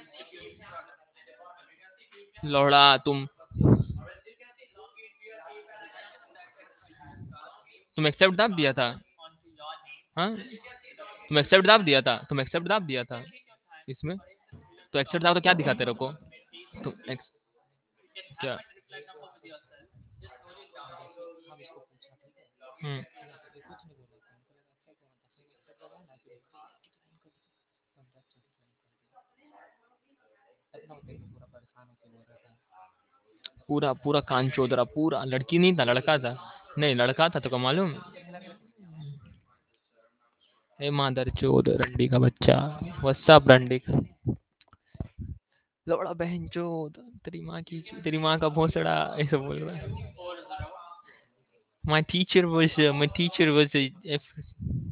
लौड़ा तुम एक्सेप्ट दाब दिया था। हाँ, तुम एक्सेप्ट दाब दिया था इसमें। तो एक्सेप्ट दाब तो क्या दिखा तेरे को? तुम एक्स क्या? हम्म। पूरा पूरा कान चौधरा, पूरा लड़की नहीं था, लड़का था। नहीं लड़का था तो मालूम। ए मादर चोद रंडी का बच्चा। व्हाट्सअप रंडी का लौड़ा बहन चोद। तेरी माँ का भोसड़ा ऐसा बोल रहा है। My teacher was